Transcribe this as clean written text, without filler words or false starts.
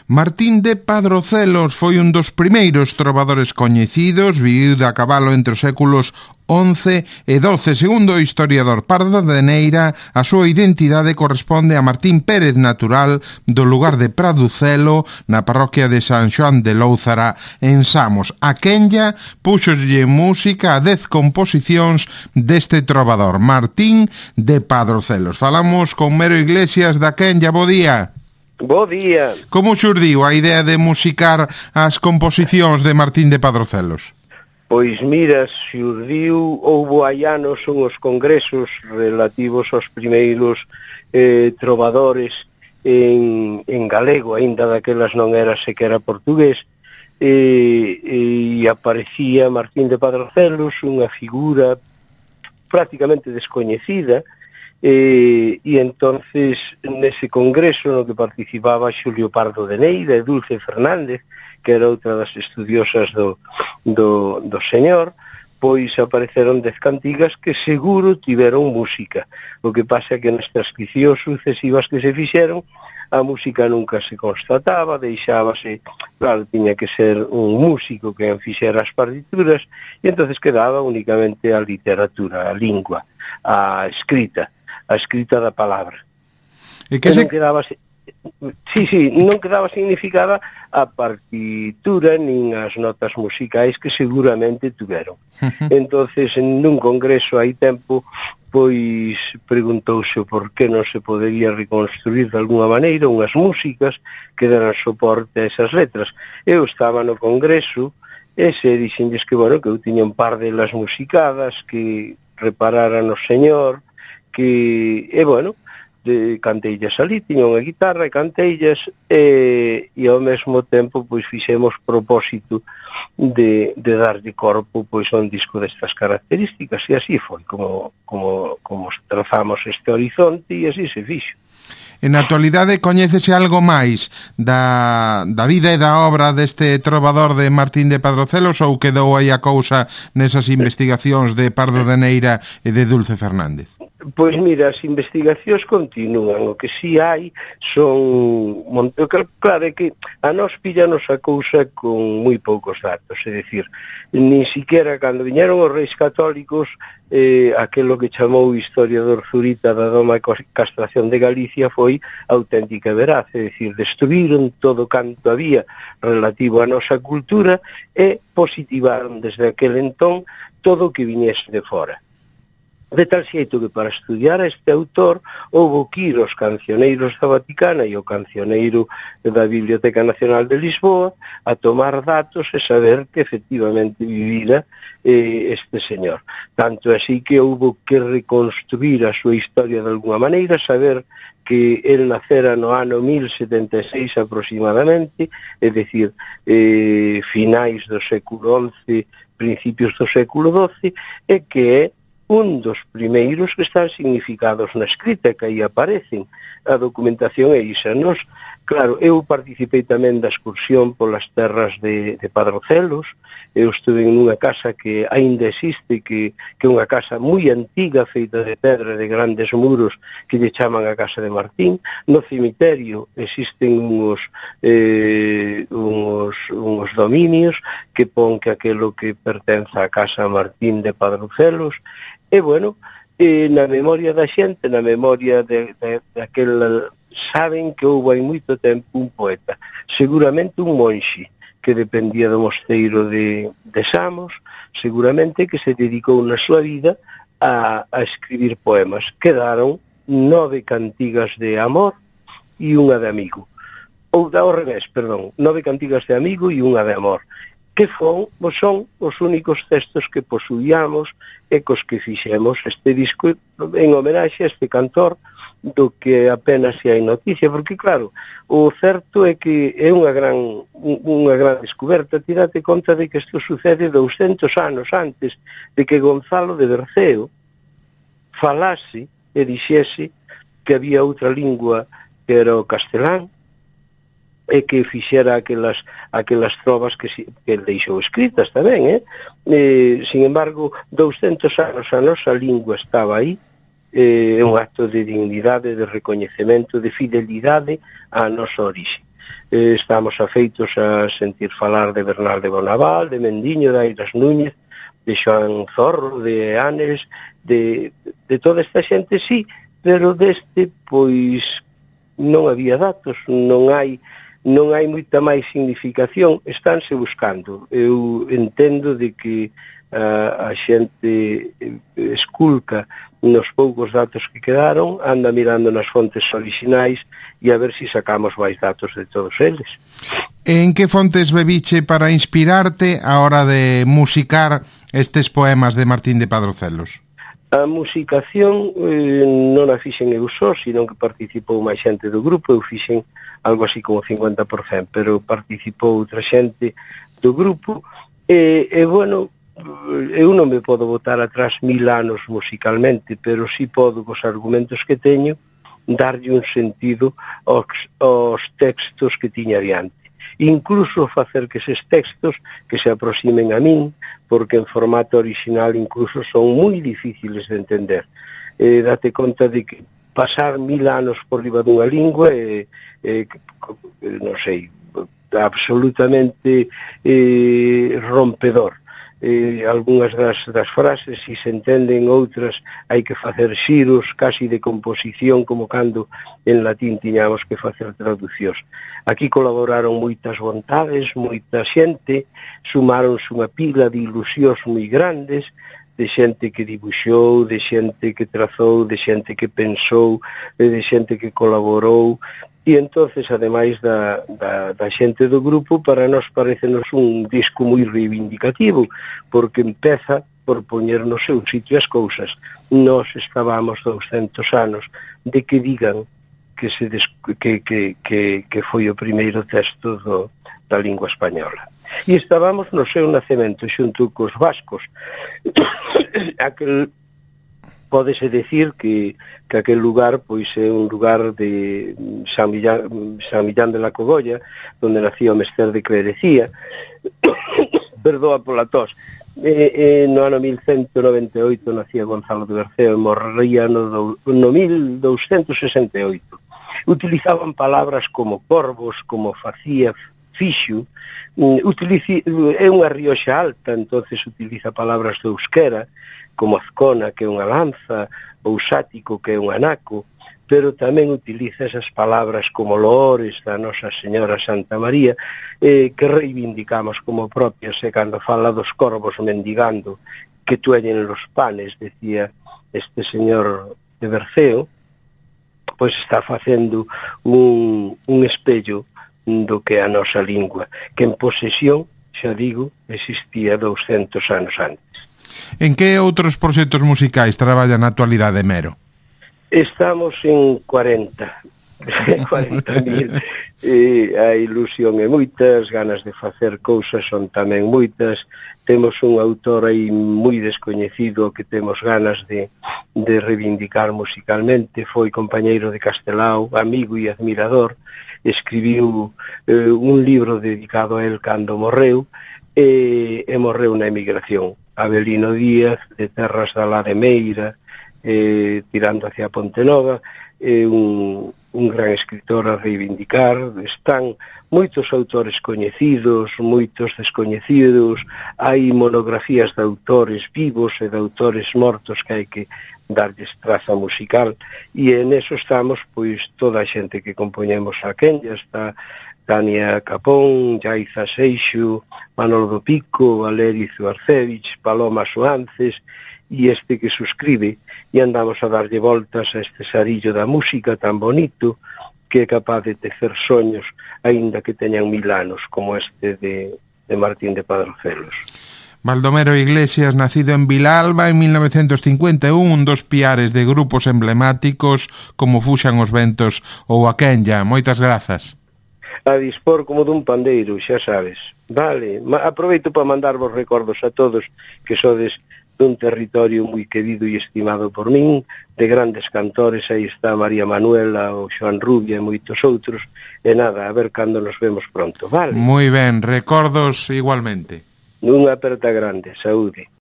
Martín de Padrocelos foi un dos primeiros trovadores coñecidos, viviu a cabalo entre os séculos XI e XII. Segundo o historiador Pardo de Neira, a súa identidade corresponde a Martín Pérez, natural do lugar de Praducelo, na parroquia de San Xoán de Lóuzara, en Samos. A quenlla púxoslle música a 10 composicións deste trovador, Martín de Padrocelos. Falamos con Mero Iglesias da quenlla. Bo día. Bo día. Como xurdiu a idea de musicar as composicións de Martín de Padrocelos? Pois mira, xurdiu, houbo hai anos unhos congresos relativos aos primeiros trovadores en galego, aínda daquelas non era sequera portugués, e aparecía Martín de Padrocelos, unha figura prácticamente descoñecida, e entonces nese congreso no que participaba Xulio Pardo de Neira e Dulce Fernández, que era outra das estudiosas do señor, pois apareceron 10 cantigas que seguro tiveron música. O que pasa é que nas transcripcións sucesivas que se fixeron, a música nunca se constataba, deixábase, claro, tiña que ser un músico que fixera as partituras, e entonces quedaba únicamente a literatura, a lingua, a escrita da palabra. E que non quedaba non quedaba significada a partitura nin as notas musicais que seguramente tuveron. Entonces, nun congreso hai tempo, pois preguntouse por que non se podería reconstruir de alguna maneira unhas músicas que deran soporte a esas letras. Eu estaba no congreso e se dixenlles que, bueno, que eu tiña un par de las musicadas que repararan o señor, que, bueno, canteillas ali, tiña unha guitarra e canteillas, e ao mesmo tempo pois fixemos propósito de darlle corpo pois a un disco destas características, e así foi como trazamos este horizonte, e así se fixo. En actualidade coñécese algo máis da vida e da obra deste trovador de Martín de Padrocelos, ou quedou aí a cousa nesas investigacións de Pardo de Neira e de Dulce Fernández? Pois mira, as investigacións continúan, o que si hai son... Claro, é que a nos pillanos a cousa con moi poucos datos, é dicir, nin siquiera cando viñeron os reis católicos, aquelo que chamou o historiador Zurita da doma e castración de Galicia foi auténtica e veraz, é dicir, destruíron todo canto había relativo á nosa cultura e positivaron desde aquel entón todo o que viñese de fora. De tal xeito que para estudiar a este autor houbo que ir aos cancioneiros da Vaticana e o cancioneiro da Biblioteca Nacional de Lisboa a tomar datos e saber que efectivamente vivira este señor. Tanto así que houbo que reconstruir a súa historia de alguna maneira, saber que el nacera no ano 1076 aproximadamente, é dicir, finais do século XI, principios do século XII, e que é un dos primeiros que están significados na escrita, que aí aparecen. A documentación é isa. Nos, claro, eu participei tamén da excursión polas terras de Padrocelos. Eu estuve en unha casa que aínda existe, que é unha casa moi antiga, feita de pedra, de grandes muros, que lle chaman a Casa de Martín. No cemiterio existen uns dominios que pon que aquelo que pertence á Casa Martín de Padrocelos. E, bueno, na memoria da xente, na memoria daquela, saben que houve hai moito tempo un poeta, seguramente un monxe, que dependía do mosteiro de Samos, seguramente que se dedicou na súa vida a escribir poemas. Quedaron 9 cantigas de amor e unha de amigo. Ou ao revés, perdón, 9 cantigas de amigo e unha de amor, que son os únicos textos que posuíamos e cos que fixemos este disco en homenaxe a este cantor, do que apenas se hai noticia, porque claro, o certo é que é unha gran descoberta. Tirate conta de que isto sucede 200 anos antes de que Gonzalo de Berceo falase e dixese que había outra lingua que era o castelán, e que fixera aquelas trovas que el deixou escritas tamén, sin embargo, 200 anos a nosa lingua estaba aí, é un acto de dignidade, de recoñecemento, de fidelidade á nosa orixe. estamos afeitos a sentir falar de Bernal de Bonaval, de Mendiño, de Airas Núñez, de Xoán Zorro, de Anes, de toda esta xente, sí, pero deste, pois, non había datos, non hai moita máis significación, estánse buscando. Eu entendo de que a xente esculca nos poucos datos que quedaron, anda mirando nas fontes orixinais e a ver se sacamos máis datos de todos eles. En que fontes bebiche para inspirarte a hora de musicar estes poemas de Martín de Padrocelos? A musicación non a fixen eu só, sino que participou máis xente do grupo. Eu fixen algo así como 50%, pero participou outra xente do grupo. E bueno, eu non me podo botar atrás 1000 anos musicalmente, pero sí podo, cos argumentos que teño, darlle un sentido aos textos que tiña diante. Incluso facer que eses textos que se aproximen a min, porque en formato original incluso son moi difíciles de entender. Date conta de que pasar 1000 anos por riba dunha lingua non sei, absolutamente rompedor. Algunhas das frases, se se entenden, outras hai que facer xiros casi de composición, como cando en latín tiñamos que facer traducións. Aquí colaboraron moitas vontades, moita xente, sumáronse unha pila de ilusións moi grandes, de xente que dibuixou, de xente que trazou, de xente que pensou, de xente que colaborou. E entonces, ademais da xente do grupo, para nós parecenos un disco moi reivindicativo, porque empeza por poñer no seu sitio as cousas. Nós estábamos 200 anos de que digan que foi o primeiro texto da lingua española. E estábamos no seu nacemento xunto cos vascos. Pódese decir que aquel lugar pois é un lugar de San Millán de la Cogolla, onde nacía o Mester de Clerecía. Perdoa pola tos. No ano 1198 nacía Gonzalo de Berceo e morrería no 1268. Utilizaban palabras como corvos, como facía, fixo. É unha rioxa alta, entonces utiliza palabras do euskera, como azcona, que é unha lanza, ou sático, que é un anaco, pero tamén utiliza esas palabras como loores da Nosa Señora Santa María, que reivindicamos como propias, e cando fala dos corvos mendigando, que tueñen los panes, decía este señor de Berceo, pois está facendo un espello do que é a nosa lingua, que en posesión, xa digo, existía 200 anos antes. En que outros proxectos musicais traballa na actualidade, Mero? Estamos en 40.000. A ilusión é moita, as ganas de facer cousas son tamén moitas. Temos un autor aí moi descoñecido que temos ganas de reivindicar musicalmente. Foi compañeiro de Castelao, amigo e admirador. Escribiu un libro dedicado a él cando morreu, e morreu na emigración. Avelino Díaz, de terras da Lademeira, tirando hacia Pontenova, un gran escritor a reivindicar. Están moitos autores coñecidos, moitos descoñecidos, hai monografías de autores vivos e de autores mortos que hai que darlles traza musical, e en eso estamos, pois, toda a xente que compoñemos a Quenya. Está Tania Capón, Yaiza Seixo, Manolo do Pico, Valerio Zuarcevich, Paloma Suances, e este que suscribe, e andamos a darlle voltas a este sarillo da música tan bonito, que é capaz de tecer soños, aínda que teñan 1000 anos, como este de Martín de Padrocelos. Baldomero Iglesias, nacido en Vilalba en 1951, un dos piares de grupos emblemáticos como Fuxan os Ventos ou a Quenya. Moitas grazas. A dispor como dun pandeiro, xa sabes. Vale, aproveito para mandarvos recordos a todos que sodes dun territorio moi querido e estimado por min, de grandes cantores. Aí está María Manuela, o Xoan Rubia e moitos outros. E nada, a ver cando nos vemos pronto, vale? Moi ben, recordos igualmente. Unha aperta grande, saúde.